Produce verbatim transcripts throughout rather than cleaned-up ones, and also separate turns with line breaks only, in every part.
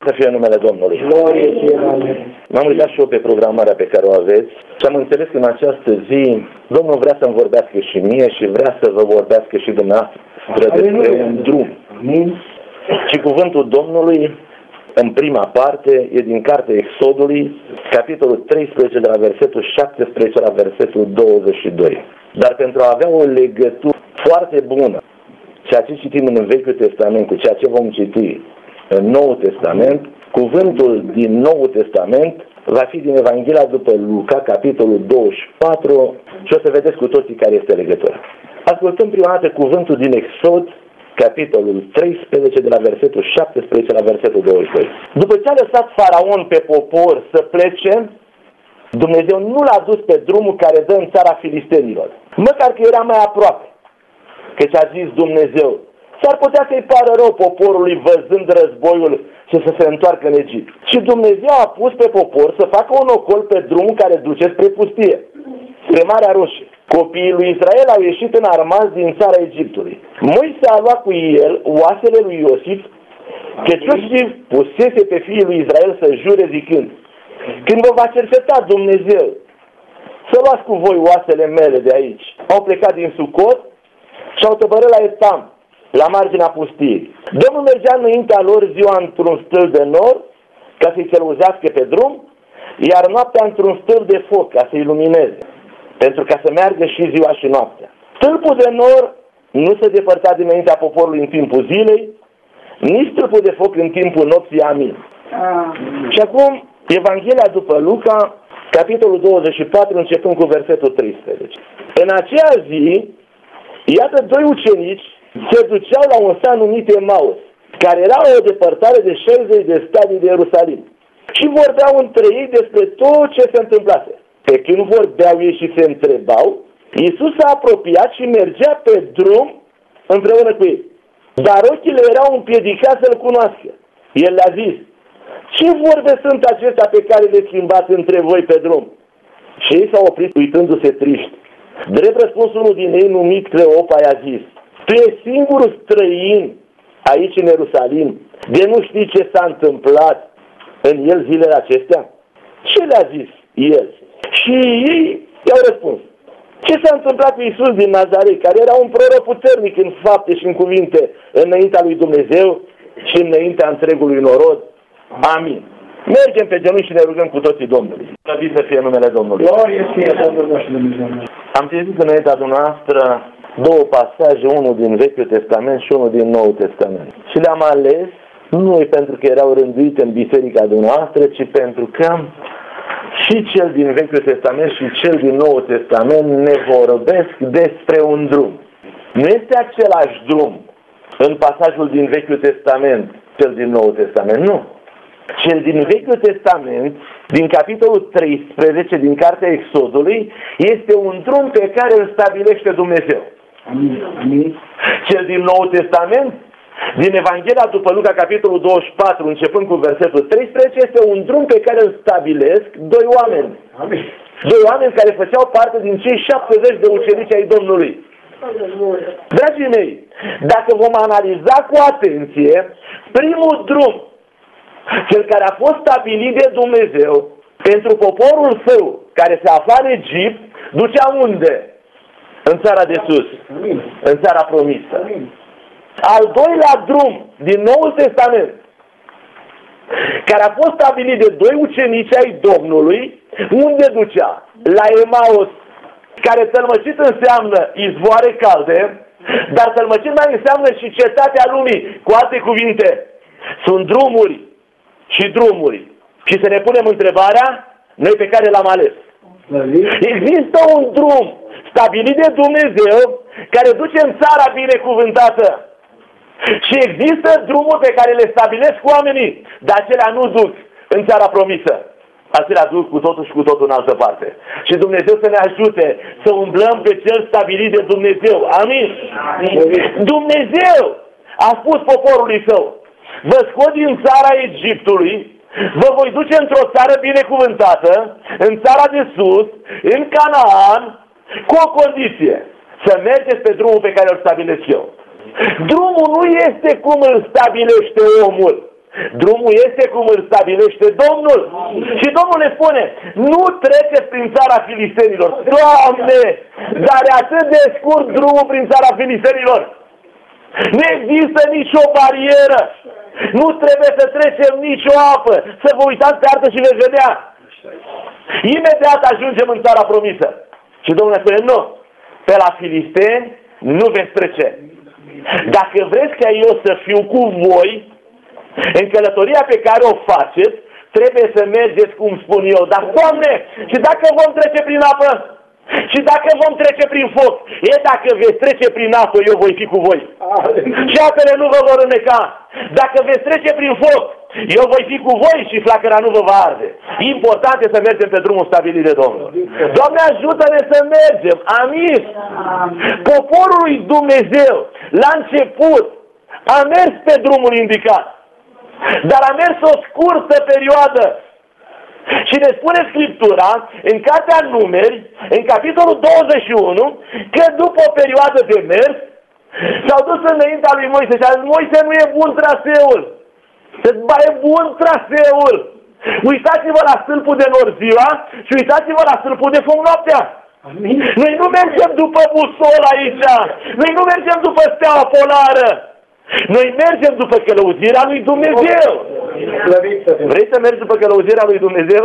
să fie numele Domnului.
Glorie ție, Doamne.
M-am uitat și eu pe programarea pe care o aveți și am înțeles că în această zi Domnul vrea să-mi vorbească și mie și vrea să vă vorbească și dumneavoastră despre un drum.
Amin.
Și cuvântul Domnului, în prima parte, e din cartea Exodului, capitolul treisprezece, de la versetul șaptesprezece la versetul douăzeci și doi. Dar pentru a avea o legătură foarte bună, ceea ce citim în Vechiul Testament cu ceea ce vom citi în Noul Testament, cuvântul din Noul Testament va fi din Evanghelia după Luca, capitolul douăzeci și patru, și o să vedeți cu toții care este legătura. Ascultăm prima dată cuvântul din Exod, capitolul treisprezece, de la versetul șaptesprezece la versetul douăzeci și doi. După ce a lăsat Faraon pe popor să plece, Dumnezeu nu l-a dus pe drumul care dă în țara filistenilor, măcar că era mai aproape. Căci a zis Dumnezeu, s-ar putea să-i pară rău poporului văzând războiul și să se întoarcă în Egipt. Și Dumnezeu a pus pe popor să facă un ocol pe drumul care duce spre pustie, spre Marea Roșie. Copiii lui Israel au ieșit în armați din țara Egiptului. Moise a luat cu el oasele lui Iosif, căci Iosif pusese pe fiii lui Israel să jure zicând, când vă va cerceta Dumnezeu, să luați cu voi oasele mele de aici. Au plecat din Sucot și au tăbărât la Etam, la marginea pustiei. Domnul mergea înaintea lor ziua într-un stâlp de nor, ca să-i călăuzească pe drum, iar noaptea într-un stâlp de foc, ca să-i lumineze, pentru ca să meargă și ziua și noaptea. Stâlpul de nor nu se depărta dinaintea poporului în timpul zilei, nici stâlpul de foc în timpul nopții. Amin. Ah. Și acum, Evanghelia după Luca, capitolul douăzeci și patru, începând cu versetul treisprezece. În aceea zi, iată doi ucenici se duceau la un sat numit Emaus, care era o depărtare de șaizeci de stadii de Ierusalim. Și vorbeau între ei despre tot ce se întâmplase. Pe când vorbeau ei și se întrebau, Iisus s-a apropiat și mergea pe drum împreună cu ei. Dar ochii le erau împiedicați să-L cunoască. El le-a zis, ce vorbe sunt acestea pe care le schimbați între voi pe drum? Și ei s-au oprit uitându-se triști. Drept răspuns, unul din ei, numit Cleopa, i-a zis, tu ești singurul străin aici în Ierusalim, de nu știi ce s-a întâmplat în el zilele acestea? Ce le-a zis el? Și ei i-au răspuns, ce s-a întâmplat cu Iisus din Nazaret, care era un proroc puternic în fapte și în cuvinte înaintea lui Dumnezeu și înaintea întregului norod? Amin. Mergem pe genunchi și ne rugăm cu toții Domnului. Slăvit să fie numele Domnului.
Glorie ție, Domnul nostru Dumnezeu.
Am citit înaintea dumneavoastră două pasaje, unul din Vechiul Testament și unul din Noul Testament. Și le-am ales nu pentru că erau rânduite în biserica dumneavoastră, ci pentru că și cel din Vechiul Testament și cel din Noul Testament ne vorbesc despre un drum. Nu este același drum în pasajul din Vechiul Testament, cel din Noul Testament, nu. Cel din Vechiul Testament, din capitolul treisprezece, din cartea Exodului, este un drum pe care îl stabilește Dumnezeu.
Amin.
Cel din Noul Testament, din Evanghelia după Luca, capitolul douăzeci și patru, începând cu versetul treisprezece, este un drum pe care îl stabilesc doi oameni.
Amin.
Doi oameni care făceau parte din cei șaptezeci de ucenici ai Domnului. Dragii mei, dacă vom analiza cu atenție, primul drum, cel care a fost stabilit de Dumnezeu pentru poporul său, care se afla în Egipt, ducea unde? În țara de sus,
Amin.
în țara promisă.
Amin.
Al doilea drum din Noul Testament, care a fost stabilit de doi ucenici ai Domnului, unde ducea? La Emaus, care tălmăcit înseamnă izvoare calde, dar tălmăcit mai înseamnă și cetatea lumii. Cu alte cuvinte, sunt drumuri și drumuri. Și să ne punem întrebarea, noi pe care l-am ales. Există un drum stabilit de Dumnezeu care duce în țara binecuvântată. Și există drumuri pe care le stabilesc oamenii, dar acelea nu duc în țara promisă. Acelea duc cu totul și cu totul în altă parte. Și Dumnezeu să ne ajute să umblăm pe cel stabilit de Dumnezeu. Amin? Dumnezeu a spus poporului său, vă scot din țara Egiptului, vă voi duce într-o țară binecuvântată, în țara de sus, în Canaan, cu o condiție, să mergeți pe drumul pe care îl stabilesc eu. Drumul nu este cum îl stabilește omul. Drumul este cum îl stabilește Domnul. Și Domnul le spune, nu treceți prin țara filistenilor. Doamne, dar e atât de scurt drumul prin țara filistenilor. Nu există nicio barieră. Nu trebuie să trecem nicio apă. Să vă uitați pe artă și veți vedea. Imediat ajungem în țara promisă. Și Domnul spune, nu, pe la filisteni nu veți trece. Dacă vreți ca eu să fiu cu voi, în călătoria pe care o faceți, trebuie să mergeți cum spun eu. Dar, Doamne, și dacă vom trece prin apă? Și dacă vom trece prin foc? E, dacă veți trece prin apă, eu voi fi cu voi. Și apele nu vă vor înneca. Dacă veți trece prin foc, eu voi fi cu voi și flacăra nu vă va arde. Important e să mergem pe drumul stabilit de Domnul. Doamne, ajută-ne să mergem. Amin. Poporul lui Dumnezeu, la început, a mers pe drumul indicat. Dar a mers o scurtă perioadă. Și ne spune Scriptura, în Cartea Numeri, în capitolul douăzeci și unu, că după o perioadă de mers, s-au dus înaintea lui Moise și a zis, Moise, nu e bun traseul. Se ba e bun traseul. Uitați-vă la stâlpul de nor ziua și uitați-vă la stâlpul de foc noaptea. Amin. Noi nu mergem după busol aici. Noi nu mergem după steaua polară. Noi mergem după călăuzirea lui Dumnezeu. Vrei să mergi după călăuzirea lui Dumnezeu?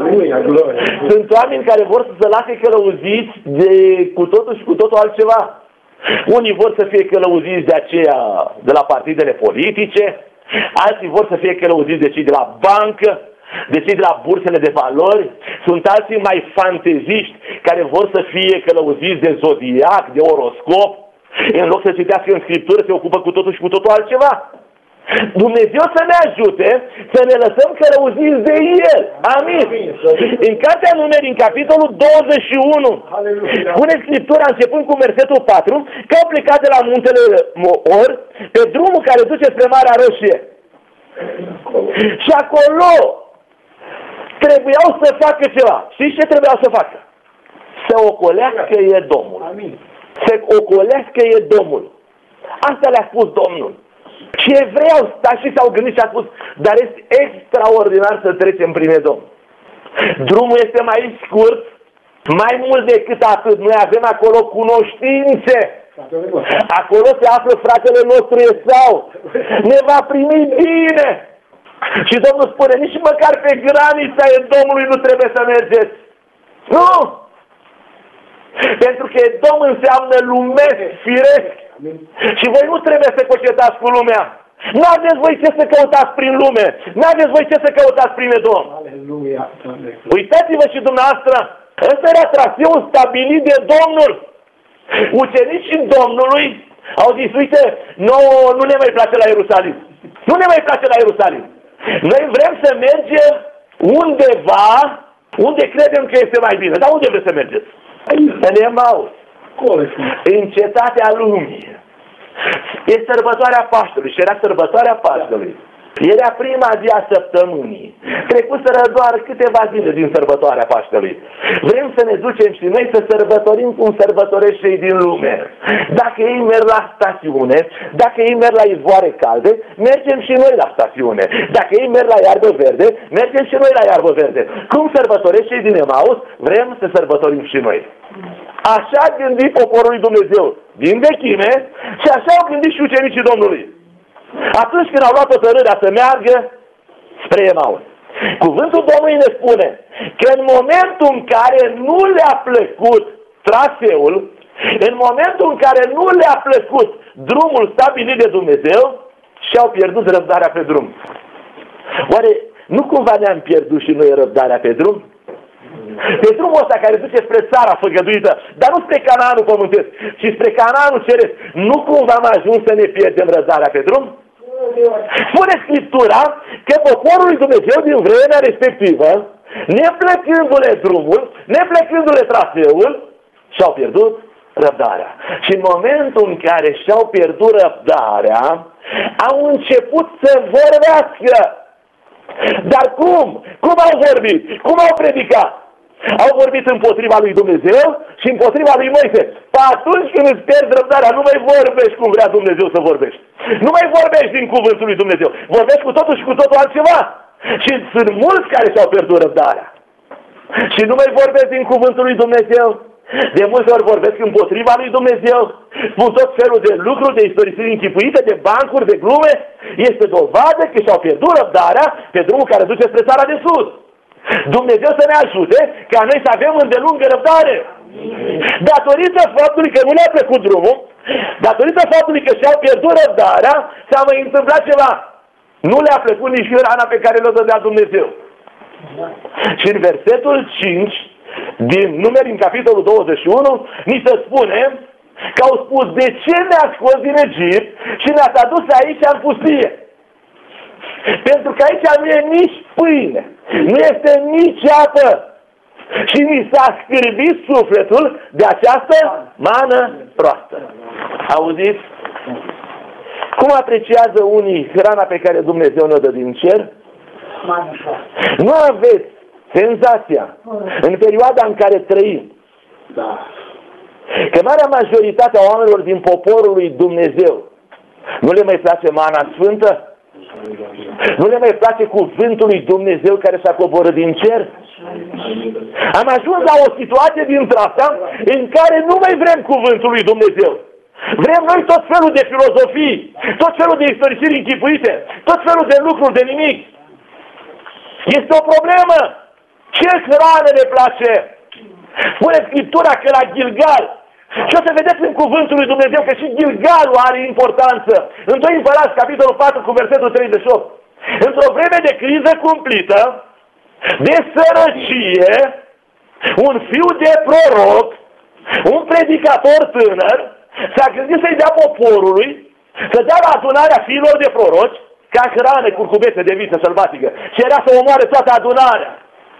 Sunt oameni care vor să se lase călăuziți de cu totul și cu totul altceva. Unii vor să fie călăuziți de aceea de la partidele politice, alții vor să fie călăuziți de cei de la bancă, de cei de la bursele de valori, sunt alții mai fanteziști care vor să fie călăuziți de zodiac, de oroscop. În loc să citească în Scriptură, se ocupă cu totul și cu totul altceva. Dumnezeu să ne ajute să ne lăsăm călăuziți de El. Amin. În Cartea Numeri, în capitolul douăzeci și unu, spune Scriptura, începând cu versetul patru, că au plecat de la muntele Or pe drumul care duce spre Marea Roșie. Și acolo trebuiau să facă ceva. Știți ce trebuiau să facă? Să ocolească Edomul. Amin. Să ocolească Edomul. Asta le-a spus Domnul. Și evreii au stat și s-au gândit și au spus, dar este extraordinar să trecem prin Edom. Drumul este mai scurt, mai mult decât atât. Noi avem acolo cunoștințe. Acolo se află fratele nostru Esau. Ne va primi bine. Și Domnul spune, nici măcar pe granița Edomului nu trebuie să mergeți. Nu! Pentru că Edom înseamnă lumesc, firesc. Și voi nu trebuie să cocetați cu lumea. Nu aveți voi ce să căutați prin lume. Nu aveți voi ce să căutați prin Edom. Aleluia. Uitați-vă și dumneavoastră. Ăsta era traseul stabilit de Domnul. Ucenicii Domnului au zis, uite, nouă nu ne mai place la Ierusalim. Nu ne mai place la Ierusalim. Noi vrem să mergem undeva unde credem că este mai bine. Dar unde vreți să mergeți? În Emaus. În cetatea lumii. E sărbătoarea Paștelui și era sărbătoarea Paștelui. Era prima zi a săptămânii. Trecuseră doar câteva zile din sărbătoarea Paștelui. Vrem să ne ducem și noi să sărbătorim cum sărbătoresc cei din lume. Dacă ei merg la stațiune, dacă ei merg la izvoare calde, mergem și noi la stațiune. Dacă ei merg la iarbă verde, mergem și noi la iarbă verde. Cum sărbătoresc cei din Emaus, vrem să sărbătorim și noi. Așa a gândit poporul lui Dumnezeu din vechime și așa au gândit și ucenicii Domnului. Atunci când au luat hotărârea să meargă spre Emaus. Cuvântul Domnului ne spune că în momentul în care nu le-a plăcut traseul, în momentul în care nu le-a plăcut drumul stabilit de Dumnezeu, și-au pierdut răbdarea pe drum. Oare nu cumva ne-am pierdut și noi răbdarea pe drum? Pe drumul ăsta care duce spre țara făgăduită, dar nu spre Canaanul pământesc, ci spre Canaanul ceresc, nu cumva am ajuns să ne pierdem răbdarea pe drum? Spune Scriptura că poporul lui Dumnezeu din vremea respectivă, neplăcându-le drumul, neplăcându-le traseul, și-au pierdut răbdarea. Și în momentul în care și-au pierdut răbdarea, au început să vorbească. Dar cum? Cum au vorbit? Cum au predicat? Au vorbit împotriva lui Dumnezeu și împotriva lui Moise. Pe atunci când îți pierzi răbdarea, nu mai vorbești cum vrea Dumnezeu să vorbești. Nu mai vorbești din cuvântul lui Dumnezeu. Vorbești cu totul și cu totul altceva. Și sunt mulți care și-au pierdut răbdarea. Și nu mai vorbesc din cuvântul lui Dumnezeu. De multe ori vorbesc împotriva lui Dumnezeu. Spun tot felul de lucruri, de istorisiri închipuite, de bancuri, de glume. Este dovadă că și-au pierdut răbdarea pe drumul care duce spre țara de sus. Dumnezeu să ne ajute ca noi să avem îndelungă răbdare. Datorită faptului că nu le-a trecut drumul, datorită faptului că și-au pierdut răbdarea, s-a mai întâmplat ceva. Nu le-a plăcut nici hrana pe care le-o dădea Dumnezeu. Și în versetul cinci din Numeri, în capitolul douăzeci și unu, ni se spune că au spus: de ce ne-ați scos din Egipt și ne-ați adus aici în pustie? Pentru că aici nu e nici pâine, nu este nici apă. Și ni s-a scârbit sufletul de această mană proastă. Auziți? Cum apreciază unii hrana pe care Dumnezeu ne-o dă din cer? Nu aveți senzația, în perioada în care trăim, că marea majoritate a oamenilor din poporul lui Dumnezeu nu le mai place mana sfântă? Nu le mai place cuvântul lui Dumnezeu care s-a coborât din cer? Am ajuns la o situație dintre asta în care nu mai vrem cuvântul lui Dumnezeu. Vrem noi tot felul de filozofii, tot felul de istorisiri închipuite, tot felul de lucruri de nimic. Este o problemă. Ce hrană ne place? Spune Scriptura că la Gilgal, și o să vedeți în cuvântul lui Dumnezeu că și Gilgalul are importanță. În doi Împărați, capitolul patru, cu versetul treizeci și opt. Într-o vreme de criză cumplită, de sărăcie, un fiu de proroc, un predicator tânăr, s-a gândit să-i dea poporului, să dea la adunarea fiilor de proroci, ca hrană curcubețe de viță sălbatică. Și era să omoare toată adunarea.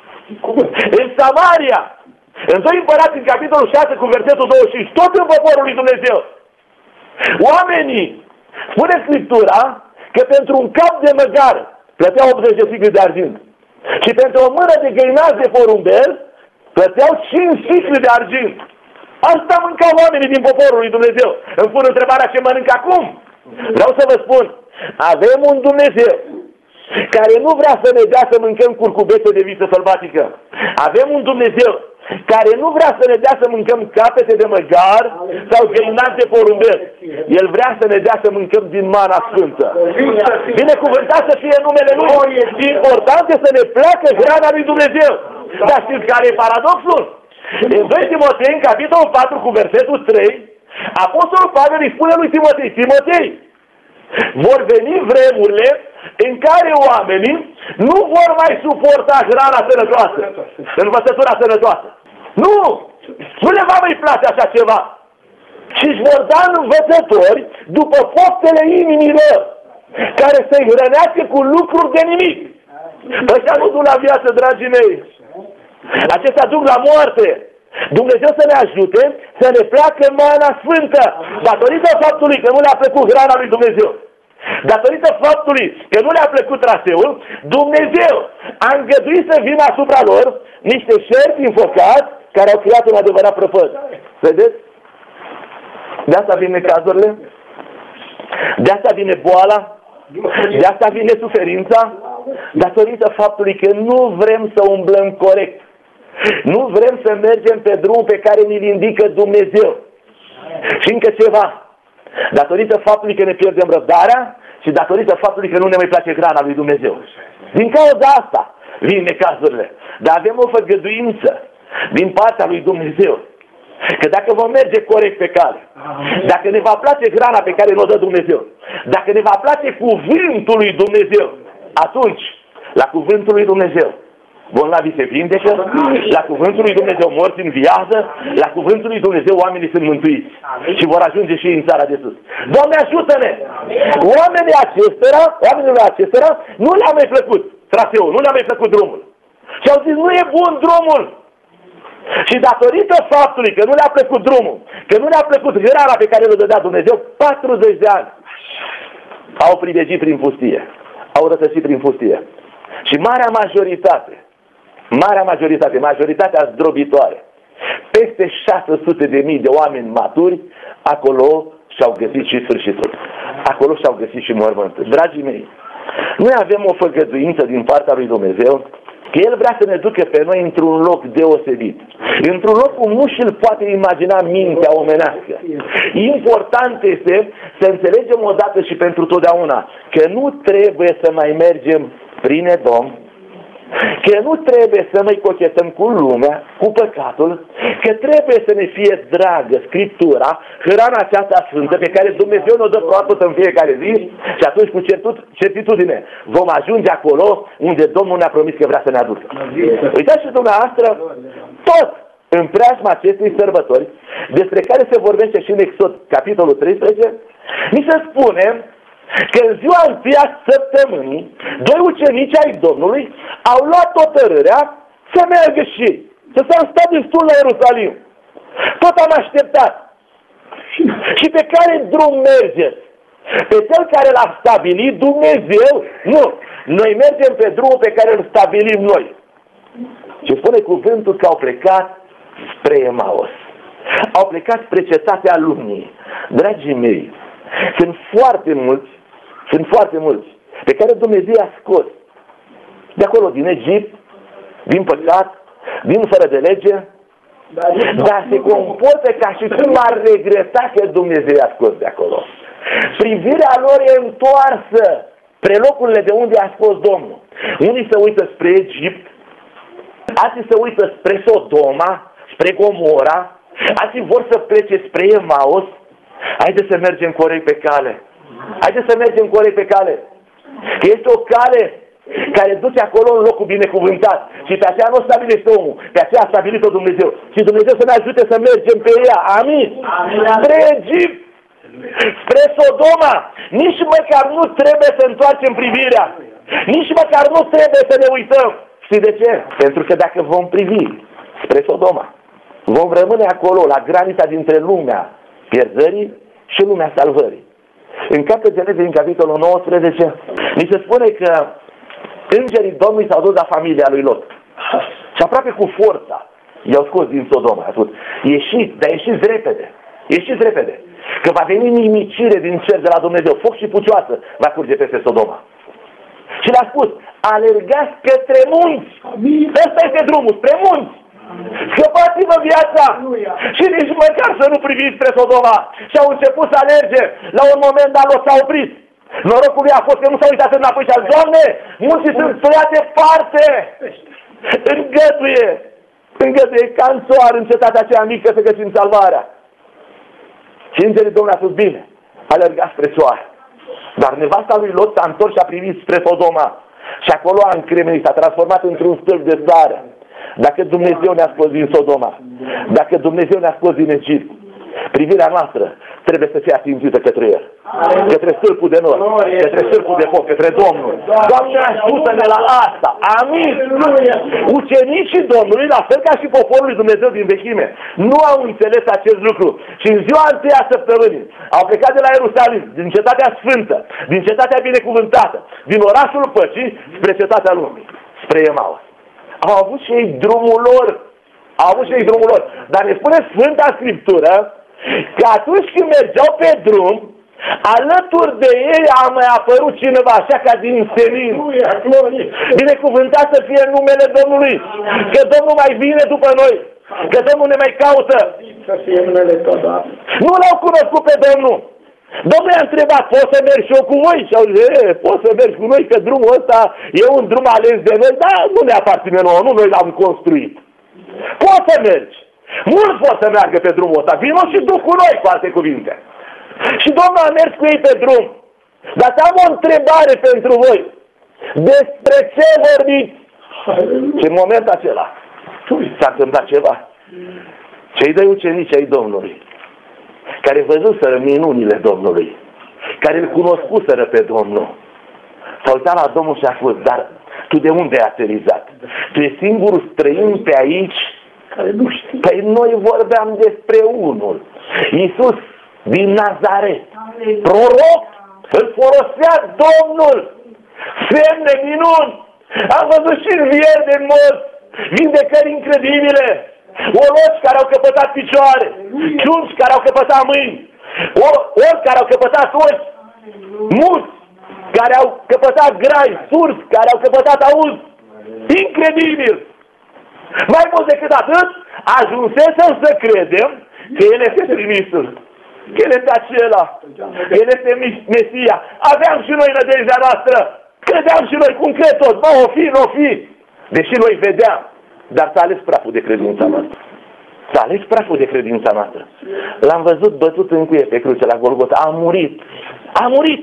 În Samaria, în doi Împărați, în capitolul șase, cu versetul douăzeci și cinci, tot în poporul lui Dumnezeu, oamenii, spune Scriptura, că pentru un cap de măgar plăteau optzeci de sicli de argint. Și pentru o mână de găinați de porumbel plăteau cinci sicli de argint. Asta mâncau oamenii din poporul lui Dumnezeu. Îmi pun întrebarea: ce mănânc acum? Vreau să vă spun, avem un Dumnezeu care nu vrea să ne dea să mâncăm curcubețe de viță sălbatică. Avem un Dumnezeu care nu vrea să ne dea să mâncăm capete de măgar sau găinați de porumbel. El vrea să ne dea să mâncăm din mana sfântă. Binecuvântat să fie numele Lui. Important este să ne placă hrana lui Dumnezeu. Dar știți care e paradoxul? În doi Timotei, în capitolul patru, cu versetul trei, Apostolul Pavel îi spune lui Timotei: Timotei, vor veni vremurile în care oamenii nu vor mai suporta hrana sănătoasă, învățătura sănătoasă. Nu! Nu le va mai place așa ceva. Și își vor da învățători după poftele inimilor, care să-i hrănească cu lucruri de nimic. Ăștia nu duc la viață, dragii mei. Acestea duc la moarte. Dumnezeu să ne ajute să ne placă mana sfântă, datorită faptului că nu le-a plăcut hrana lui Dumnezeu. Datorită faptului că nu le-a plăcut traseul, Dumnezeu a îngăduit să vină asupra lor niște șerpi înfocați care au creat un adevărat prăpăd. Vedeți? De asta vin necazurile, de asta vine boala, de asta vine suferința, datorită faptului că nu vrem să umblăm corect. Nu vrem să mergem pe drumul pe care ni-l indică Dumnezeu. Și încă ceva. Datorită faptului că ne pierdem răbdarea și datorită faptului că nu ne mai place hrana lui Dumnezeu. Din cauza asta vin necazurile. Dar avem o făgăduință din partea lui Dumnezeu, că dacă vom merge corect pe cale, dacă ne va place hrana pe care ne-o dă Dumnezeu, dacă ne va place cuvântul lui Dumnezeu, atunci, la cuvântul lui Dumnezeu, bolnavii se vindecă, la cuvântul lui Dumnezeu morți înviază, la cuvântul lui Dumnezeu oamenii sunt mântuiți și vor ajunge și în țara de sus. Doamne, ajută-ne! Oamenii acestora, oamenilor acestora nu le-a mai plăcut traseul, nu le-a mai plăcut drumul. Și au zis: nu e bun drumul. Și datorită faptului că nu le-a plăcut drumul, că nu le-a plăcut hrana pe care le dădea Dumnezeu, patruzeci de ani au privegit prin pustie, au rătăcit prin pustie. Și marea majoritate marea majoritate, majoritatea zdrobitoare, peste șase sute de mii de oameni maturi, acolo și-au găsit și sfârșitul. Acolo și-au găsit și mormântul. Dragii mei, noi avem o făgăduință din partea lui Dumnezeu că El vrea să ne ducă pe noi într-un loc deosebit. Într-un loc cum nu și-l poate imagina mintea omenească. Important este să înțelegem odată și pentru totdeauna că nu trebuie să mai mergem prin Edom, că nu trebuie să mai cochetăm cu lumea, cu păcatul, că trebuie să ne fie dragă Scriptura, hrana aceasta sfântă pe care Dumnezeu ne-o dă proaspătă în fiecare zi și atunci cu certitudine vom ajunge acolo unde Domnul ne-a promis că vrea să ne aducă. Uitați și dumneavoastră, tot în preajma acestei sărbători, despre care se vorbește și în Exod, capitolul treisprezece, mi se spune că în ziua întâia săptămânii, doi ucenici ai Domnului au luat hotărârea să meargă și ei, să s-au stat destul la Ierusalim. Tot am așteptat. Și pe care drum mergeți? Pe cel care l-a stabilit Dumnezeu? Nu. Noi mergem pe drumul pe care îl stabilim noi. Și spune cuvântul că au plecat spre Emaus. Au plecat spre cetatea lumii. Dragii mei, sunt foarte mulți, sunt foarte mulți pe care Dumnezeu i-a scos de acolo, din Egipt, din păcat, din fără de lege, dar se comportă ca și cum ar regreta că Dumnezeu i-a scos de acolo. Privirea lor e întoarsă spre locurile de unde a scos Domnul. Unii se uită spre Egipt, alții se uită spre Sodoma, spre Gomora, alții vor să plece spre Emaus. Haideți să mergem corect pe cale. Haideți să mergem corect pe cale. Că este o cale care duce acolo în locul binecuvântat. Și pe aceea nu o stabilește omul. Pe aceea a stabilit-o Dumnezeu. Și Dumnezeu să ne ajute să mergem pe ea. Amin? Amin. Spre Egipt, spre Sodoma, nici măcar nu trebuie să întoarcem privirea. Nici măcar nu trebuie să ne uităm. Știi de ce? Pentru că dacă vom privi spre Sodoma, vom rămâne acolo, la granița dintre lumea pierzării și lumea salvării. În Cartea Genezei, în capitolul nouăsprezece, ni se spune că îngerii Domnului s-au dus la familia lui Lot. Și aproape cu forța i-au scos din Sodoma. Atunci, ieșiți, dar ieșiți repede. Ieșiți repede. Că va veni nimicire din cer de la Dumnezeu. Foc și pucioasă va curge peste Sodoma. Și le-a spus, alergați către munți. Ăsta este drumul, spre munți. Scăpați-vă viața și nici măcar să nu priviți spre Sodoma. Și au început să alerge. La un moment dat Lot s-a oprit. Norocul lui a fost că nu s-a uitat înapoi și a zis, Doamne, munții sunt tăiate departe. Îngăduie, îngăduie ca în soare în cetatea aceea mică să găsim salvarea. Și îngerii Domnului a spus, bine, alergați spre soare. Dar nevasta lui Lot s-a întors și a privit spre Sodoma. Și acolo a încremenit, s-a transformat într-un stâlp de sare. Dacă Dumnezeu ne-a scos din Sodoma, dacă Dumnezeu ne-a scos din Egipt, privirea noastră trebuie să fie atingită către El. Către stâlpul de nor, către stâlpul de foc, către Domnul. Doamne, ajută-ne la asta! Amin! Ucenicii Domnului, la fel ca și poporul lui Dumnezeu din vechime, nu au înțeles acest lucru. Și în ziua întâia săptămânii au plecat de la Ierusalim, din cetatea sfântă, din cetatea binecuvântată, din orașul păcii, spre cetatea lumii, spre Emaus. Au avut și ei drumul lor. Au avut și ei drumul lor. Dar ne spune Sfânta Scriptură că atunci când mergeau pe drum, alături de ei a mai apărut cineva așa ca din senin. Binecuvântat să fie numele Domnului. Că Domnul mai vine după noi. Că Domnul ne mai caută. Nu l-au cunoscut pe Domnul. Domnul i-a întrebat, poți să mergi și eu cu voi? Și au zis, poți să mergi cu noi, că drumul ăsta e un drum ales de noi, dar nu ne aparține nouă, nu noi l-am construit. Poți să mergi. Mulți pot să meargă pe drumul ăsta. Vino și du cu noi, cu alte cuvinte. Și Domnul a mers cu ei pe drum. Dar am o întrebare pentru voi. Despre ce vorbiți? Și în momentul acela s-a întâmplat ceva. Cei doi ucenici ai Domnului, care văzuseră minunile Domnului, care îl cunoscuseră pe Domnul, s-au uitat la Domnul și a spus, dar tu de unde ai aterizat? Tu ești singurul străin pe aici? Care nu știu. Păi noi vorbeam despre unul, Iisus din Nazaret, proroc, îl folosea Domnul, semne, minuni, am văzut și învieri de morți, vindecări incredibile, oloși care au căpătat picioare, ciunci care au căpătat mâini, ori care au căpătat ochi, muți care au căpătat grai, surzi care au căpătat auz. Incredibil! Mai mult decât atât, ajunsesem să credem că El este trimisul, că El este acela, că El este Mesia. Aveam și noi nădejdea noastră, credeam și noi, cum cred toți, bă, o fi, nu o fi. Deși noi vedeam, dar s-a ales praful de credința noastră. S-a ales praful de credința noastră. L-am văzut bătut în cuie pe cruce la Golgota, a murit, a murit.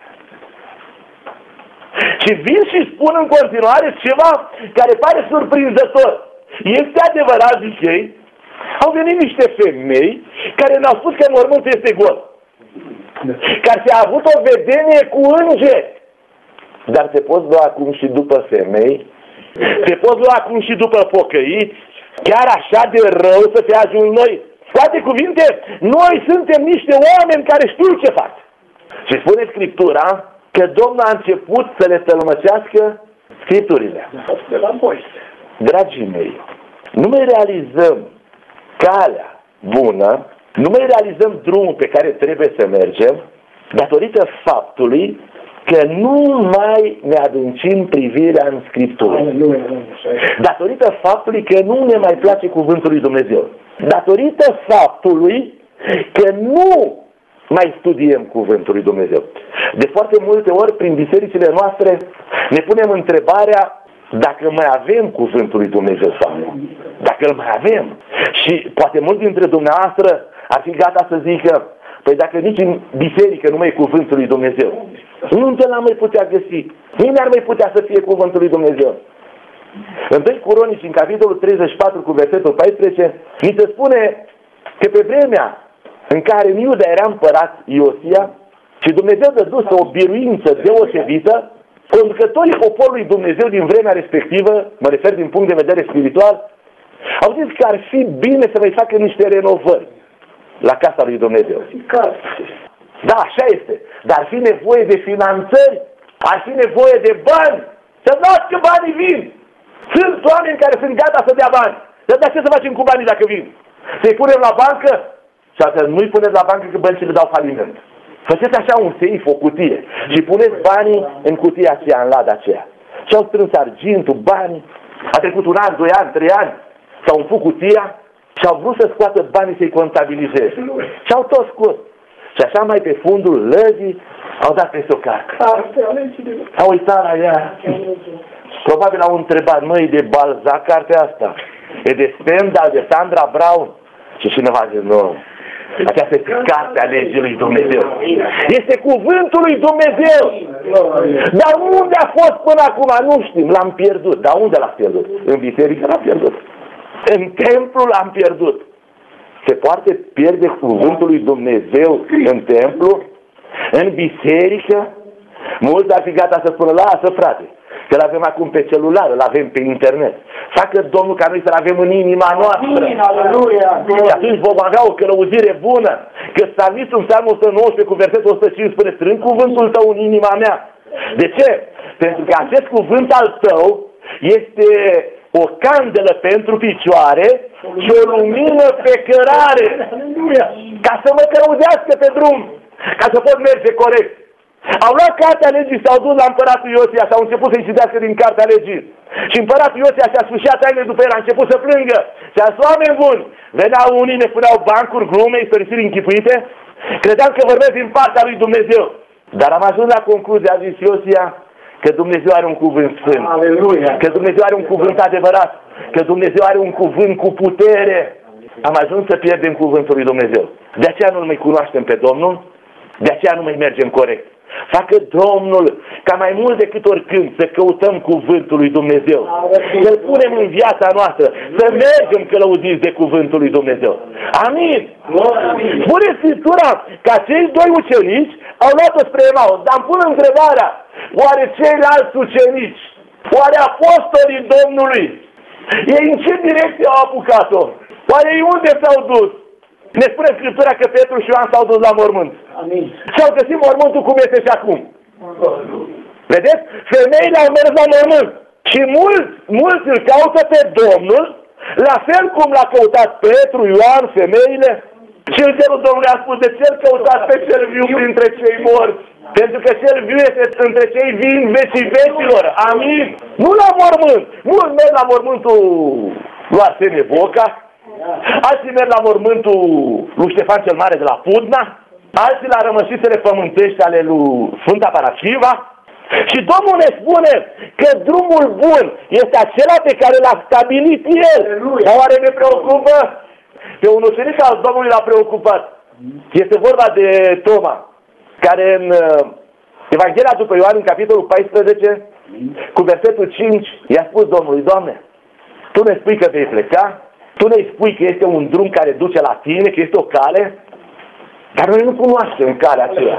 Și vin și spun în continuare ceva care pare surprinzător. Este adevărat, zic ei, au venit niște femei care ne-au spus că mormântul este gol. Care și-a avut o vedenie cu îngeri. Dar te poți lua acum și după femei, te poți lua acum și după pocăiți, chiar așa de rău să te ajung noi. Cu alte cuvinte, noi suntem niște oameni care știu ce fac. Și spune Scriptura că Domnul a început să le tălmăcească Scripturile. Dragii mei, nu mai realizăm calea bună, nu mai realizăm drumul pe care trebuie să mergem, datorită faptului că nu mai ne adâncim privirea în Scriptură. Datorită faptului că nu ne mai place cuvântul lui Dumnezeu. Datorită faptului că nu mai studiem cuvântul lui Dumnezeu. De foarte multe ori, prin bisericile noastre, ne punem întrebarea dacă mai avem cuvântul lui Dumnezeu sau nu. Dacă îl mai avem. Și poate mulți dintre dumneavoastră ar fi gata să zică, păi dacă nici în biserică nu mai e cuvântul lui Dumnezeu, unde l-am mai putea găsi? Nimeni ar mai putea să fie cuvântul lui Dumnezeu. În doi Cronici, în capitolul treizeci și patru, cu versetul paisprezece, ni se spune că pe vremea în care în Iuda era împărat Iosia și Dumnezeu dăduse o biruință deosebită, conducătorii poporului Dumnezeu din vremea respectivă, mă refer din punct de vedere spiritual, au zis că ar fi bine să mai facă niște renovări la casa lui Dumnezeu. Da, așa este. Dar ar fi nevoie de finanțări, ar fi nevoie de bani. Să dați că banii vin. Sunt oameni care sunt gata să dea bani. Dar ce să facem cu banii dacă vin? Să-i punem la bancă? Și atunci nu-i puneți la bancă că băncile dau faliment. Faceți așa un seif, o cutie. Și puneți banii în cutia aceea, în lada aceea. Și au strâns argintul, banii. A trecut un an, doi ani, trei ani. S-au umplut cutia și au vrut să scoată banii să-i contabilizeze. Și au tot scos. Și așa mai pe fundul lăzii au dat peste o carcă. S-au uitat la ea. Probabil au întrebat, măi, de Balzac cartea asta? E de Stendhal, de Sandra Brown? Și cineva zice, nu. Aceasta este cartea legii lui Dumnezeu. Este cuvântul lui Dumnezeu. Dar unde a fost până acum? Nu știm. L-am pierdut. Dar unde l-am pierdut? În biserică l-am pierdut. În templu l-am pierdut. Se poate pierde cuvântul lui Dumnezeu în templu? În biserică? Mulți ar fi gata să spună, lasă frate, că l-avem acum pe celular, îl avem pe internet. Facă Domnul ca noi să-l avem în inima noastră. Și atunci vom avea o călăuzire bună. Că Psalmistul în Psalmul o sută nouăsprezece cu versetul o sută cinci spune, strâng cuvântul tău în inima mea. De ce? Pentru că acest cuvânt al tău este o candelă pentru picioare și o lumină pe cărare. Ca să mă călăuzească pe drum. Ca să pot merge corect. Au luat cartea legii, s-au dus la împăratul Iosia și au început să-i citească din cartea legii. Și împăratul Iosia și-a sfârșit tainele după el, a început să plângă. Și a zis, oameni buni, veneau unii, ne puneau bancuri, glume, istorisiri închipuite. Credeam că vorbesc din partea lui Dumnezeu. Dar am ajuns la concluzia, a zis Iosia, că Dumnezeu are un cuvânt sfânt. Aleluia. Că Dumnezeu are un cuvânt adevărat. Că Dumnezeu are un cuvânt cu putere. Am ajuns să pierdem cuvântul lui Dumnezeu. De aceea nu-L mai cunoaștem pe Domnul. De aceea nu mai mergem corect. Facă Domnul ca mai mult decât oricând să căutăm cuvântul lui Dumnezeu. Să-L punem în viața noastră. Să mergem călăuziți de cuvântul lui Dumnezeu. Amin. Spune Scriptura că cei doi ucenici au luat-o spre Emaus. Dar îmi pun întrebarea. Oare ceilalți ucenici? Oare apostolii Domnului? Ei în ce direcție au apucat-o? Oare ei unde s-au dus? Ne spune Scriptura că Petru și Ioan s-au dus la mormânt. Amin. Și-au găsit mormântul cum este și acum. Vedeți? Femeile au mers la mormânt. Și mulți, mulți îl caută pe Domnul, la fel cum l-a căutat Petru, Ioan, femeile. Și Îngerul Domnului a spus, de ce îl căutați pe cel viu printre cei morți? Pentru că cel viu este între cei vii în vecii vecilor. Amin? Nu la mormânt. Mulți merg la mormântul lui Arsenie Boca, alții merg la mormântul lui Ștefan cel Mare de la Pudna, alții la rămășițele pământești ale lui Sfânta Parafiva. Și Domnul ne spune că drumul bun este acela pe care l-a stabilit El. Dar oare ne preocupă? Pe un ucenic al Domnului l-a preocupat. Este vorba de Toma, care în Evanghelia după Ioan, în capitolul paisprezece, cu versetul cinci, i-a spus Domnului, Doamne, Tu ne spui că vei pleca, Tu ne spui că este un drum care duce la Tine, că este o cale, dar noi nu cunoaștem calea aceea.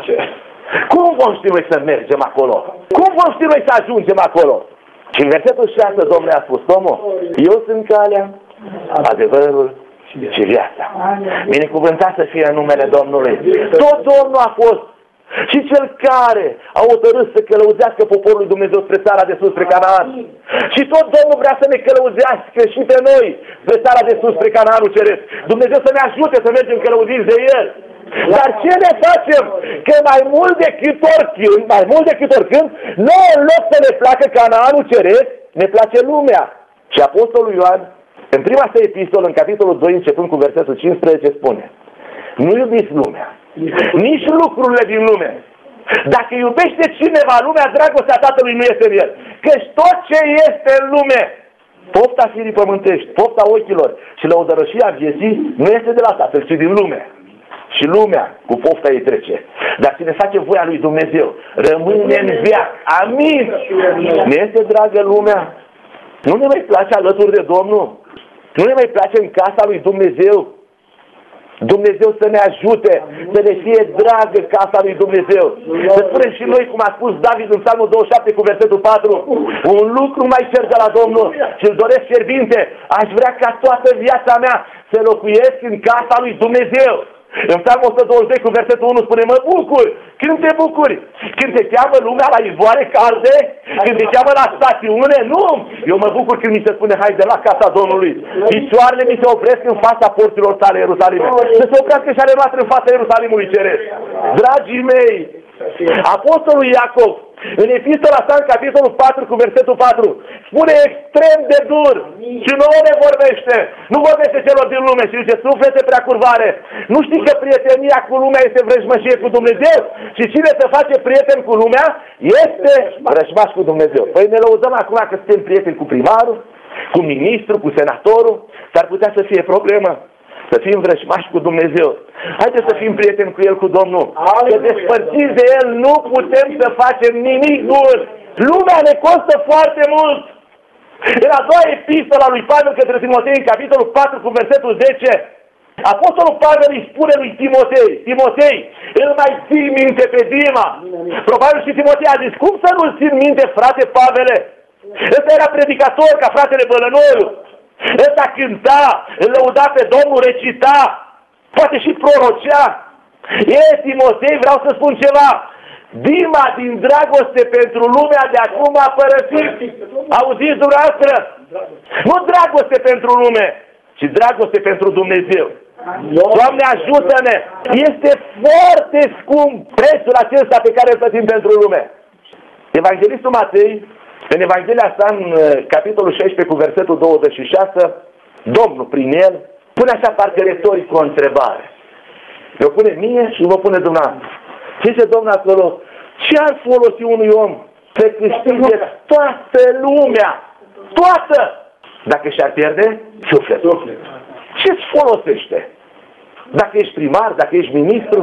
Cum vom ști noi să mergem acolo? Cum vom ști noi să ajungem acolo? Și în versetul șase, Domnul a spus, Tomo, eu sunt calea, adevărul și viața. Binecuvântat să fie în numele Domnului. Tot Domnul a fost și cel care a hotărât să călăuzească poporul lui Dumnezeu spre țara de sus, spre Canaan. Și tot Domnul vrea să ne călăuzească și pe noi spre țara de sus, spre Canaanul Ceresc. Dumnezeu să ne ajute să mergem călăuziți de El. Dar ce ne facem? Că mai mult decât oricând, mai mult decât oricând, noi în loc să ne placă Canaanul Ceresc, ne place lumea. Și Apostolul Ioan, în prima sa epistolă, în capitolul doi, începând cu versetul cincisprezece, spune, nu iubiți lumea, nici lucrurile din lume. Dacă iubește cineva lumea, dragostea Tatălui nu este în el. Căci tot ce este în lume, pofta firii pământești, pofta ochilor și lăudărășia vieții, nu este de la Tatăl, ci din lume. Și lumea cu pofta ei trece. Dar cine face voia lui Dumnezeu rămâne în veac. Amin! Ne este dragă lumea? Nu ne mai place alături de Domnul? Nu ne mai place în casa lui Dumnezeu? Dumnezeu să ne ajute, să ne fie dragă casa lui Dumnezeu. Să spunem și noi, cum a spus David în Psalmul douăzeci și șapte cu versetul patru, un lucru mai cer de la Domnul și îl doresc fierbinte, aș vrea ca toată viața mea să locuiesc în casa lui Dumnezeu. În Psalmul o sută douăzeci și doi cu versetul unu spune, mă bucur, când te bucuri? Când te cheamă lumea la izvoare calde? Când te cheamă la stațiune? Nu! Eu mă bucur când mi se spune, haide la casa Domnului. Picioarele mi se opresc în fața porților tale, Ierusalime. Să se oprească și ale noastre în fața Ierusalimului Ceresc. Dragii mei, Apostolul Iacov, în epistola sa, în capitolul patru, cu versetul patru, spune extrem de dur și nouă ne vorbește. Nu vorbește celor din lume și zice, suflete prea curvare. Nu știi că prietenia cu lumea este vrăjmășie cu Dumnezeu? Și cine se face prieten cu lumea este vrăjmaș cu Dumnezeu. Păi ne lăudăm acum că suntem prieteni cu primarul, cu ministrul, cu senatorul, dar putea să fie problemă. Să fim vrăjmași cu Dumnezeu. Haideți să fim prieteni cu El, cu Domnul. Că despărțiți de El nu putem să facem nimic bun. Lumea ne costă foarte mult. În a doua epistolă a lui Pavel către Timotei, în capitolul patru cu versetul zece, Apostolul Pavel îi spune lui Timotei, Timotei, îl mai ții minte pe Dima? Probabil și Timotei a zis, cum să nu-l țin minte, frate Pavele? Ăsta era predicator ca fratele Bălănoiu. Ăsta cânta, îl lăuda pe Domnul, recita, poate și prorocea. E, Timotei, vreau să spun ceva. Dima din dragoste pentru lumea de acum a părăsit. Auziți dumneavoastră? Nu dragoste pentru lume, ci dragoste pentru Dumnezeu. Doamne, ajută-ne! Este foarte scump prețul acesta pe care îl plătim pentru lume. Evanghelistul Matei, în Evanghelia sa, în capitolul șaisprezece, cu versetul douăzeci și șase, Domnul, prin el, pune așa parcă retoric o întrebare. Eu pune mie și vă pune dumneavoastră. Ce zice Domnul acolo? Ce ar folosi unui om să câștige toată lumea? Toată! Dacă și-ar pierde sufletul. Ce-ți folosește? Dacă ești primar, dacă ești ministru,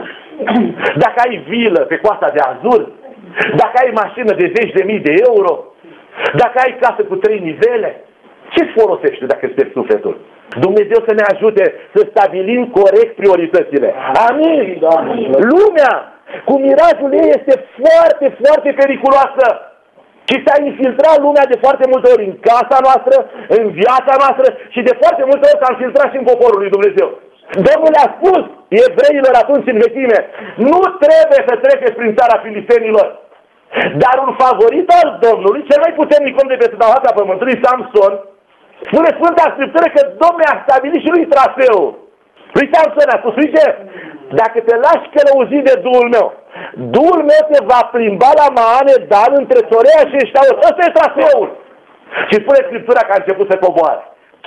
dacă ai vilă pe Coasta de Azur, dacă ai mașină de zeci de mii de euro, dacă ai casă cu trei nivele, ce-ți folosește dacă îți pierzi sufletul? Dumnezeu să ne ajute să stabilim corect prioritățile. Amin! Lumea, cu mirajul ei, este foarte, foarte periculoasă. Și s-a infiltrat lumea de foarte multe ori în casa noastră, în viața noastră și de foarte multe ori s-a infiltrat și în poporul lui Dumnezeu. Domnul le-a spus evreilor atunci în vechime, nu trebuie să treceți prin țara filistenilor. Dar un favorit al Domnului, cel mai puternic om de pe suprafața pământului, Samson, spune Sfânta Scriptură că Domnul a stabilit și lui traseul. Lui Samson a spus, uite, dacă te lași călăuzit de Duhul meu, Duhul meu te va plimba la Maane, dar între Sorea și Eștaol. Ăsta e traseul. Și spune Scriptura că a început să coboare.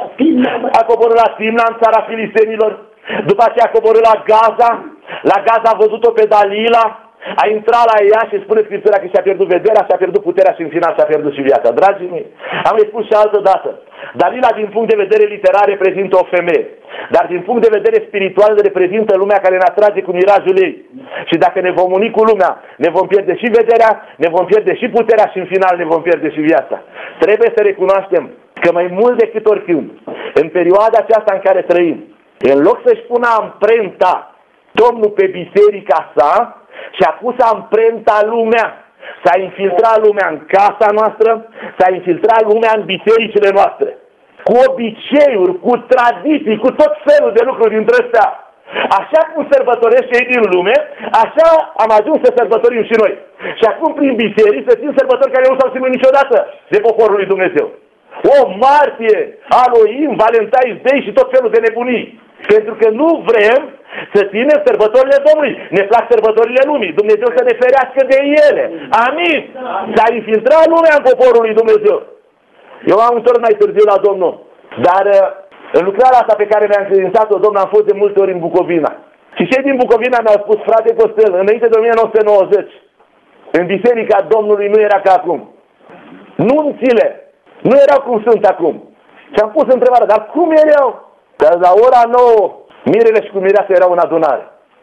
A coborât la Timna, în țara filistenilor, după aceea a coborât la Gaza, la Gaza a văzut-o pe Dalila, a intrat la ea și spune Scriptura că și-a pierdut vederea, și-a pierdut puterea și în final și-a pierdut și viața. Dragii mei, am mai spus și altă dată, Dalila din punct de vedere literar reprezintă o femeie, dar din punct de vedere spiritual reprezintă lumea care ne atrage cu mirajul ei. Și dacă ne vom uni cu lumea, ne vom pierde și vederea, ne vom pierde și puterea și în final ne vom pierde și viața. Trebuie să recunoaștem că mai mult decât oricând, în perioada aceasta în care trăim, în loc să-și pună amprenta Domnul pe biserica sa, și-a pus amprenta lumea. S-a infiltrat lumea în casa noastră, s-a infiltrat lumea în bisericile noastre. Cu obiceiuri, cu tradiții, cu tot felul de lucruri dintre astea. Așa cum sărbătorește ei din lume, așa am ajuns să sărbătorim și noi. Și acum prin biserici să țin sărbători care nu s-au ținut niciodată de poporul lui Dumnezeu. O martie, Halloween, Valentine's Day și tot felul de nebunii. Pentru că nu vrem să ținem sărbătorile Domnului. Ne plac sărbătorile lumii. Dumnezeu să ne ferească de ele. Amin. S-a infiltrat lumea în poporul lui Dumnezeu. Eu am întors mai târziu la Domnul. Dar în lucrarea asta pe care mi-am credințat-o, Domnul, am fost de multe ori în Bucovina. Și cei din Bucovina mi-au spus, frate Costel, înainte de o mie nouă sute nouăzeci, în biserica Domnului nu era ca acum. Nunțile nu erau cum sunt acum. Și am pus întrebarea, dar cum erau? Dar la ora nouă, mirele și cu mireasa erau în adunare.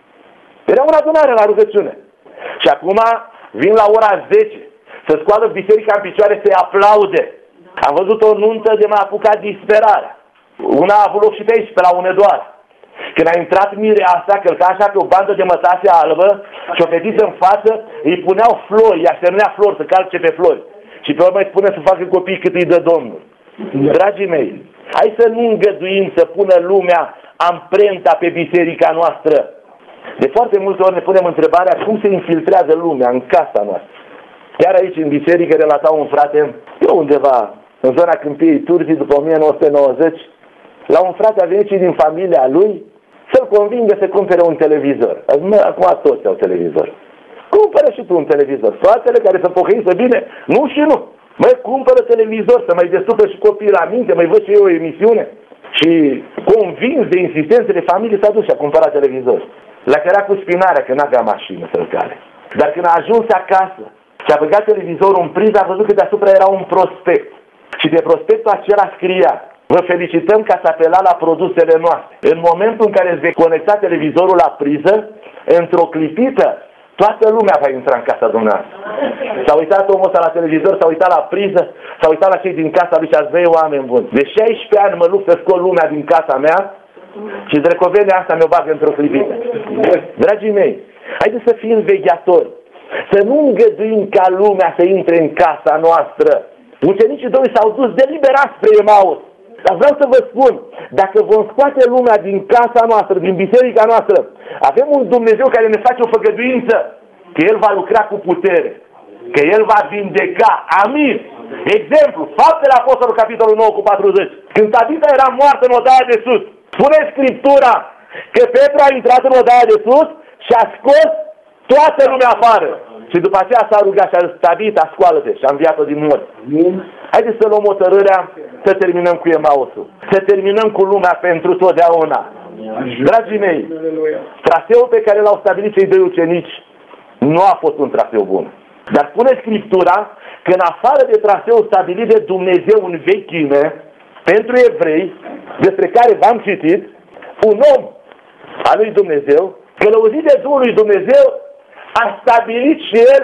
Erau în adunare la rugăciune. Și acum vin la ora zece să scoală biserica în picioare să-i aplaude. Am văzut o nuntă de m-a apucat disperarea. Una a avut loc și pe aici, pe la Unedoare. Când a intrat mireasa, călca așa pe o bandă de mătase albă și o fetiță în față, îi puneau flori, îi așternea flori, să calce pe flori. Și pe urmă îi spune să facă copii cât îi dă Domnul. Dragii mei, hai să nu îngăduim să pună lumea amprenta pe biserica noastră. De foarte multe ori ne punem întrebarea cum se infiltrează lumea în casa noastră. Chiar aici în biserică relata un frate, eu undeva în zona Câmpiei Turzii după o mie nouă sute nouăzeci, la un frate a venit și din familia lui să-l convingă să cumpere un televizor. Acum toți au televizor. Cumpără și tu un televizor. Fratele care să pocăiți bine, nu și nu. Măi, cumpără televizor, să mai destupă și copiii la minte, mai văd și eu o emisiune. Și convins de insistențele familiei s-a dus și a cumpărat televizor. La care era cu spinarea, că n-avea mașină să-l care. Dar când a ajuns acasă și a băgat televizorul în priză, a văzut că deasupra era un prospect. Și de prospectul acela scria: vă felicităm că ați apelat la produsele noastre. În momentul în care îți vei conecta televizorul la priză, într-o clipită, toată lumea va intra în casa dumneavoastră. S-a uitat omul ăsta la televizor, s-a uitat la priză, s-a uitat la cei din casa lui și a zis: oameni buni, de șaisprezece ani mă lupt să scot lumea din casa mea și drăcovenia asta mi-o bagă într-o clipită. Dragii mei, haideți să fim vegheatori, să nu îngăduim ca lumea să intre în casa noastră. Ucenicii doi s-au dus deliberat spre Emaus. Dar vreau să vă spun, dacă vom scoate lumea din casa noastră, din biserica noastră, avem un Dumnezeu care ne face o făgăduință, că El va lucra cu putere, că El va vindeca. Amin. Exemplu, Faptele Apostolului, capitolul nouă cu patruzeci. Când Tabita era moartă în odaia de sus, spune Scriptura că Petru a intrat în odaia de sus și a scos toată lumea afară. Și după aceea s-a rugat și a zis: Tabita, scoală-te, și a înviat-o din morți. Haideți să luăm hotărârea să terminăm cu Emausul, să terminăm cu lumea pentru totdeauna. Dragii mei, traseul pe care l-au stabilit cei doi ucenici nu a fost un traseu bun. Dar spune Scriptura că în afară de traseul stabilit de Dumnezeu în vechime pentru evrei, despre care v-am citit, un om al lui Dumnezeu, călăuzit de Duhul lui Dumnezeu, a stabilit și el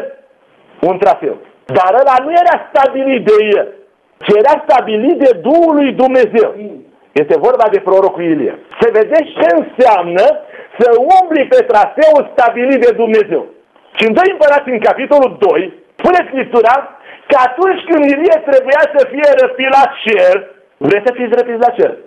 un traseu. Dar ăla nu era stabilit de el, ci era stabilit de Duhul lui Dumnezeu. Este vorba de prorocul Ilie. Să vedeți ce înseamnă să umbli pe traseul stabilit de Dumnezeu. Și în doi Împărați, în capitolul doi, spune Scriptura că atunci când Ilie trebuia să fie răpit la cer, vreți să fiți răpiți la cer?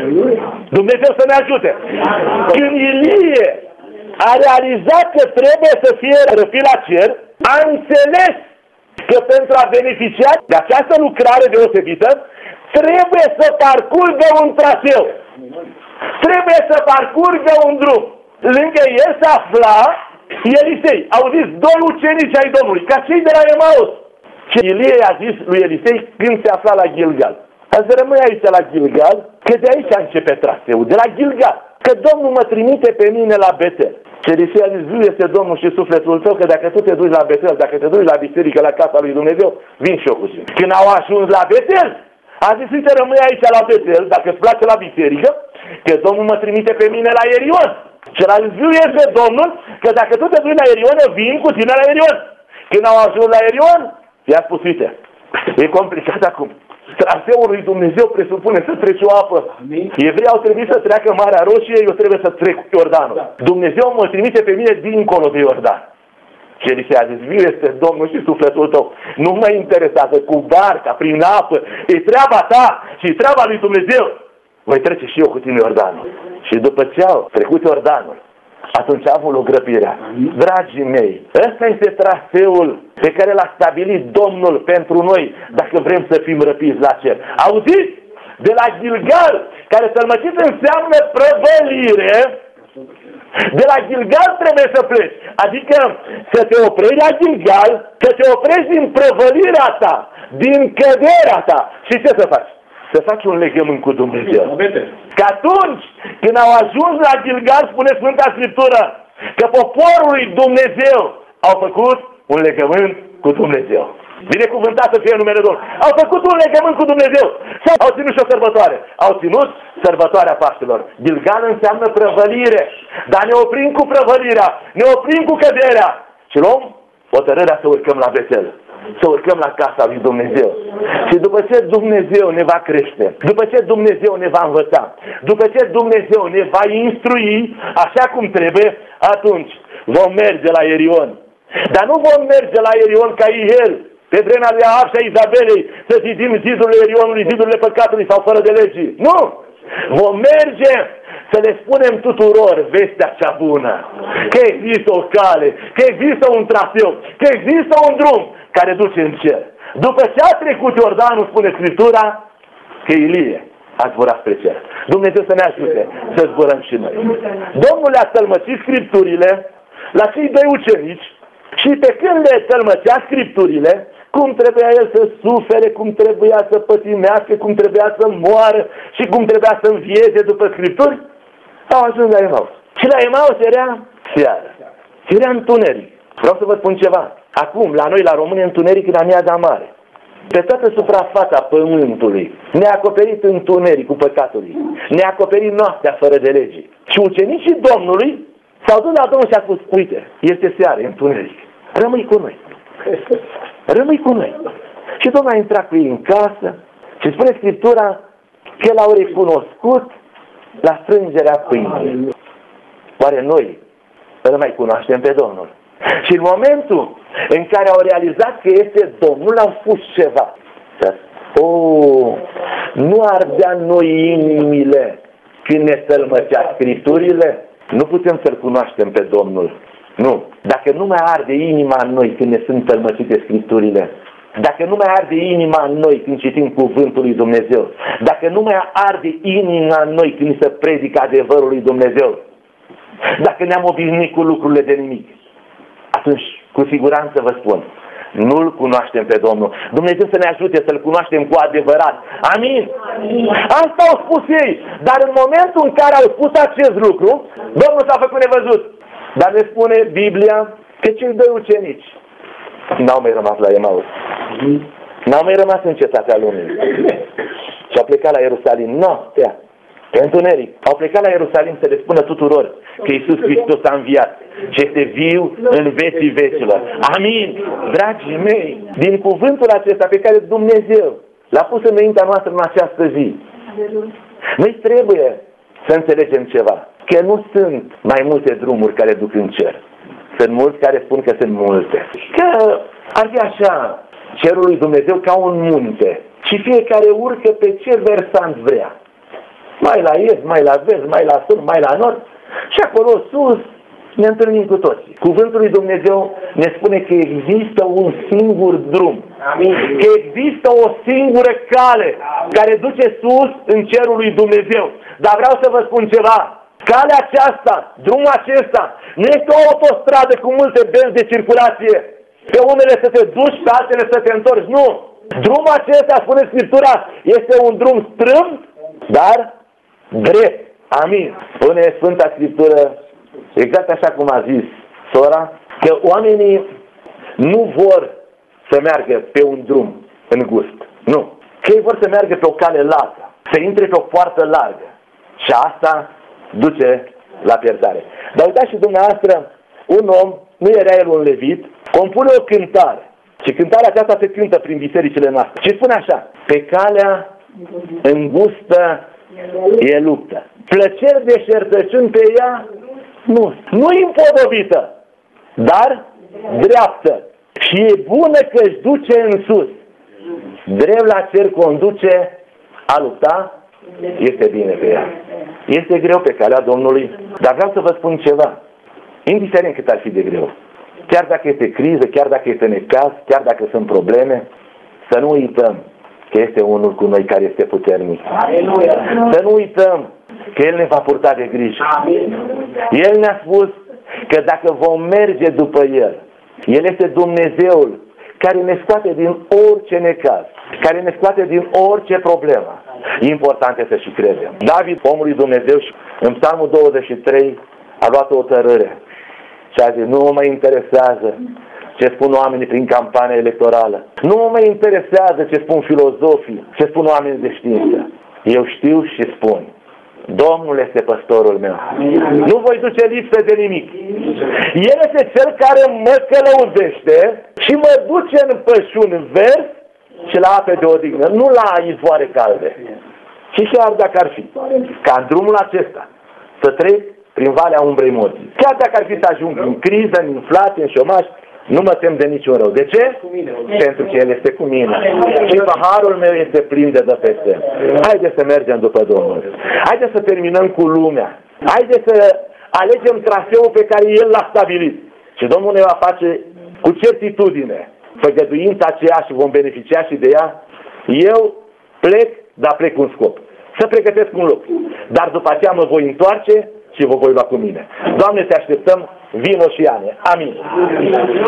Dumnezeu să ne ajute! Când Ilie a realizat că trebuie să fie răpit la cer, a înțeles că pentru a beneficia de această lucrare deosebită, trebuie să parcurgă un traseu. Trebuie să parcurgă un drum. Lângă el se afla Elisei. Auziți, doi ucenici ai Domnului, ca cei de la Emaus. Și Ilie a zis lui Elisei când se afla la Gilgal: azi rămâi aici la Gilgal, că de aici începe traseul, de la Gilgal. Că Domnul mă trimite pe mine la Betel. Și Elisei a zis: viu este Domnul și sufletul tău, că dacă tu te duci la Betel, dacă te duci la biserică, la casa lui Dumnezeu, vin și eu cu tine. Când au ajuns la Betel, a zis: uite, rămâi aici la Betel, dacă îți place la biserică, că Domnul mă trimite pe mine la Erion. Și el a zis: viu este Domnul, că dacă tu te duci la Erion, eu vin cu tine la Erion. Când au ajuns la Erion, i-a spus: uite, e complicat acum. Traseul lui Dumnezeu presupune să treci o apă. Evreii au trebuit să treacă Marea Roșie, eu trebuie să trec Iordanul. Da. Dumnezeu mă trimite pe mine dincolo de Iordan. Și Elisei a zis: viu este Domnul și sufletul tău. Nu mă interesează cu barca, prin apă. E treaba ta și treaba lui Dumnezeu. Voi trece și eu cu tine Iordanul. Și după ce au trecut Iordanul, atunci a avut o grăbire. Dragii mei, ăsta este traseul pe care l-a stabilit Domnul pentru noi dacă vrem să fim răpiți la cer. Auziți? De la Gilgal, care tălmăcit înseamnă prăvălire, de la Gilgal trebuie să pleci. Adică să te oprești la Gilgal, să te oprești din prăvălirea ta, din căderea ta. Și ce să faci? Să faci un legământ cu Dumnezeu. Că atunci când au ajuns la Gilgal, spune Sfânta Scriptură, că poporul lui Dumnezeu au făcut un legământ cu Dumnezeu. Binecuvântat să fie numele Domnului. Au făcut un legământ cu Dumnezeu. Și au ținut și o sărbătoare. Au ținut sărbătoarea Paștelor. Gilgal înseamnă prăvălire. Dar ne oprim cu prăvălirea. Ne oprim cu căderea. Și luăm hotărârea să urcăm la Betel. Să urcăm la casa lui Dumnezeu. Și după ce Dumnezeu ne va crește, după ce Dumnezeu ne va învăța, după ce Dumnezeu ne va instrui așa cum trebuie, atunci vom merge la Erion. Dar nu vom merge la Erion ca el, pe vremea lui Ahab și a Izabelei, să zidim zidurile Erionului, zidurile păcatului sau fără de legii. Nu! Vom merge să le spunem tuturor vestea cea bună. Că există o cale, că există un traseu, că există un drum care duce în cer. După ce a trecut Iordanul, spune Scriptura, că Ilie a zburat spre cer. Dumnezeu să ne ajute să zburăm și noi. Domnul le-a tălmăcit Scripturile la cei doi ucenici și pe când le tălmăcea Scripturile, cum trebuia el să sufere, cum trebuia să pătimească, cum trebuia să moară și cum trebuia să învieze după Scripturi, au ajuns la Emaus. Și la Emaus era seară. Era întuneric. Vreau să vă spun ceva. Acum, la noi, la români, întuneric în amiaza mare. Pe toată suprafața pământului ne-a acoperit întunericul păcatului. Ne-a acoperit noaptea fără de lege. Și ucenicii Domnului s-au dus la Domnul și a spus: uite, este seară, întuneric. Rămâi cu noi. Rămâi cu noi. Și Domnul a intrat cu ei în casă și spune Scriptura că l-au recunoscut la strângerea pâinii. Oare noi îl mai cunoaștem pe Domnul? Și în momentul în care au realizat că este Domnul, au spus ceva. Oh, nu ardea noi inimile când ne tălmăcea Scripturile? Nu putem să-L cunoaștem pe Domnul. Nu. Dacă nu mai arde inima în noi când ne sunt tălmăcite Scripturile, dacă nu mai arde inima în noi când citim Cuvântul lui Dumnezeu, dacă nu mai arde inima în noi când se predică adevărul lui Dumnezeu, dacă ne-am obișnuit cu lucrurile de nimic, atunci, cu siguranță vă spun, nu-L cunoaștem pe Domnul. Dumnezeu să ne ajute să-L cunoaștem cu adevărat. Amin? Amin. Asta au spus ei. Dar în momentul în care au spus acest lucru, Domnul s-a făcut nevăzut. Dar ne spune Biblia că cei doi ucenici n-au mai rămas la Emaus. N-au mai rămas în cetatea lumii. Și au plecat la Ierusalim noaptea, pe întuneric. Au plecat la Ierusalim să le spună tuturor că Iisus Hristos a înviat și este viu în vecii vecilor. Amin! Dragii mei, din cuvântul acesta pe care Dumnezeu l-a pus în mintea noastră în această zi, noi trebuie să înțelegem ceva. Că nu sunt mai multe drumuri care duc în cer. Sunt mulți care spun că sunt multe. Că ar fi așa cerul lui Dumnezeu ca un munte și fiecare urcă pe ce versant vrea. Mai la est, mai la vest, mai la sud, mai la nord. Și acolo sus ne întâlnim cu toții. Cuvântul lui Dumnezeu ne spune că există un singur drum. Amin. Că există o singură cale care duce sus în cerul lui Dumnezeu. Dar vreau să vă spun ceva. Calea aceasta, drumul acesta, nu este o autostradă cu multe benzi de circulație. Pe unele să te duci, pe altele să te întorci. Nu! Drumul acesta, spune Scriptura, este un drum strâmb, dar drept. Amin. Spune Sfânta Scriptură, exact așa cum a zis sora, că oamenii nu vor să meargă pe un drum îngust. Nu. Că ei vor să meargă pe o cale lată, să intre pe o poartă largă. Și asta duce la pierdare. Dar uitați și dumneavoastră, un om, nu era el un levit, compune o cântare. Și cântarea aceasta se cântă prin bisericile noastre. Și spune așa: pe calea îngustă e luptă. Plăceri de șertăciuni pe ea nu. Nu-i împodobită, dar dreaptă. Și e bună că își duce în sus. Drept la cer conduce, a lupta este bine pe ea. Este greu pe calea Domnului, dar vreau să vă spun ceva. Indiferent cât ar fi de greu, chiar dacă este criză, chiar dacă este necaz, chiar dacă sunt probleme, să nu uităm că este unul cu noi care este puternic. Aleluia. Să nu uităm că El ne va purta de grijă. Amin. El ne-a spus că dacă vom merge după El, El este Dumnezeul care ne scoate din orice necaz, care ne scoate din orice problemă. Important este să și credem. David, omul lui Dumnezeu, în Psalmul douăzeci și trei a luat o hotărâre și a zis: nu mă interesează ce spun oamenii prin campania electorală. Nu mă interesează ce spun filozofii, ce spun oamenii de știință. Eu știu și spun: Domnul este păstorul meu. Nu voi duce lipsă de nimic. El este Cel care mă călăuzește și mă duce în pășuni verzi și la ape de odihnă, nu la izvoare calde. Și chiar dacă ar fi ca în drumul acesta să trec prin valea umbrei morții, chiar dacă ar fi să ajung în criză, în inflație, în șomaj, nu mă tem de niciun rău. De ce? Pentru că El este cu mine. Și paharul meu este plin de dă peste. Haideți să mergem după Domnul. Haideți să terminăm cu lumea. Haideți să alegem traseul pe care El l-a stabilit. Și Domnul ne va face cu certitudine făgăduința aceea și vom beneficia și de ea. Eu plec, dar plec cu un scop. Să pregătesc un loc. Dar după aceea mă voi întoarce și vă voi lua cu mine. Doamne, te așteptăm, vino și ia-ne. Amin.